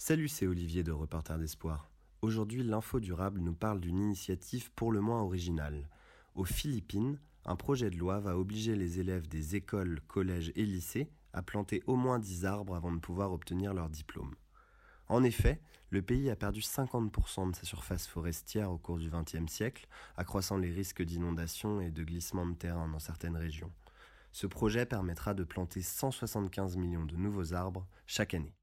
Salut, c'est Olivier de Reporter d'Espoir. Aujourd'hui, l'info durable nous parle d'une initiative pour le moins originale. Aux Philippines, un projet de loi va obliger les élèves des écoles, collèges et lycées à planter au moins 10 arbres avant de pouvoir obtenir leur diplôme. En effet, le pays a perdu 50% de sa surface forestière au cours du XXe siècle, accroissant les risques d'inondation et de glissement de terrain dans certaines régions. Ce projet permettra de planter 175 millions de nouveaux arbres chaque année.